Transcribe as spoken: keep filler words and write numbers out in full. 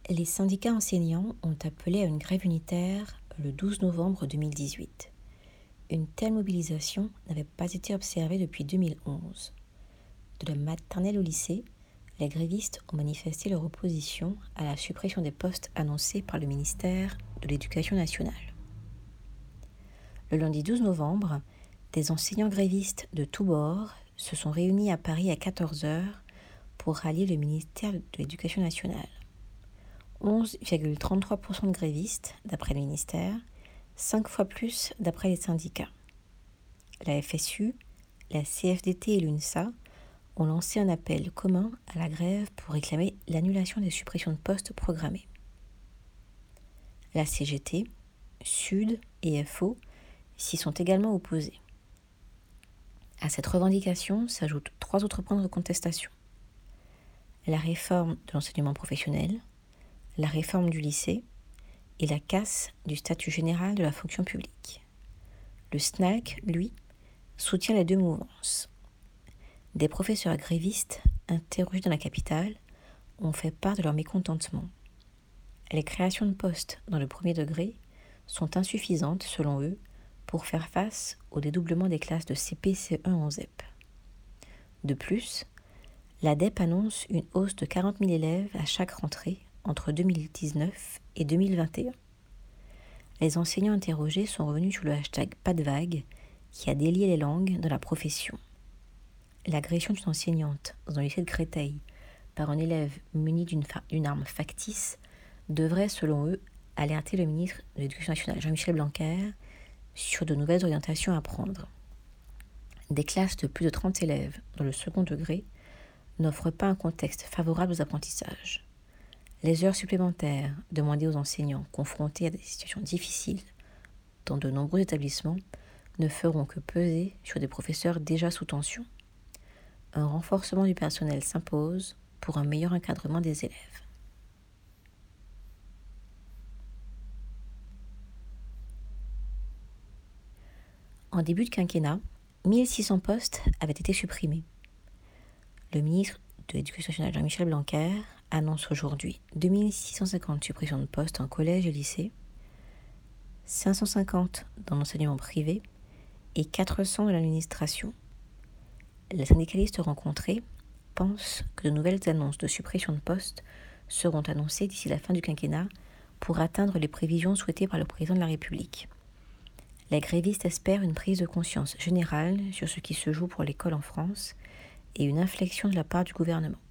Les syndicats enseignants ont appelé à une grève unitaire le douze novembre deux mille dix-huit. Une telle mobilisation n'avait pas été observée depuis deux mille onze. De la maternelle au lycée, les grévistes ont manifesté leur opposition à la suppression des postes annoncés par le ministère de l'Éducation nationale. Le lundi douze novembre, des enseignants grévistes de tous bords se sont réunis à Paris à quatorze heures pour rallier le ministère de l'Éducation nationale. onze virgule trente-trois pour cent de grévistes, d'après le ministère, cinq fois plus d'après les syndicats. La F S U, la C F D T et l'UNSA ont lancé un appel commun à la grève pour réclamer l'annulation des suppressions de postes programmées. La C G T, Sud et F O s'y sont également opposés. À cette revendication s'ajoutent trois autres points de contestation. La réforme de l'enseignement professionnel, la réforme du lycée et la casse du statut général de la fonction publique. Le S N A C, lui, soutient les deux mouvances. Des professeurs grévistes interrogés dans la capitale ont fait part de leur mécontentement. Les créations de postes dans le premier degré sont insuffisantes, selon eux, pour faire face au dédoublement des classes de C P C un en Z E P. De plus, l'A D E P annonce une hausse de quarante mille élèves à chaque rentrée entre deux mille dix-neuf et deux mille vingt et un. Les enseignants interrogés sont revenus sur le hashtag Pas de vague qui a délié les langues dans la profession. L'agression d'une enseignante dans le lycée de Créteil par un élève muni d'une, fa- d'une arme factice devrait, selon eux, alerter le ministre de l'Éducation nationale Jean-Michel Blanquer sur de nouvelles orientations à prendre. Des classes de plus de trente élèves dans le second degré n'offrent pas un contexte favorable aux apprentissages. Les heures supplémentaires demandées aux enseignants confrontés à des situations difficiles dans de nombreux établissements ne feront que peser sur des professeurs déjà sous tension. Un renforcement du personnel s'impose pour un meilleur encadrement des élèves. En début de quinquennat, mille six cents postes avaient été supprimés. Le ministre de l'Éducation nationale Jean-Michel Blanquer annonce aujourd'hui deux mille six cent cinquante suppressions de postes en collège et lycée, cinq cent cinquante dans l'enseignement privé et quatre cents dans l'administration. Les syndicalistes rencontrés pensent que de nouvelles annonces de suppression de postes seront annoncées d'ici la fin du quinquennat pour atteindre les prévisions souhaitées par le président de la République. Les grévistes espèrent une prise de conscience générale sur ce qui se joue pour l'école en France et une inflexion de la part du gouvernement.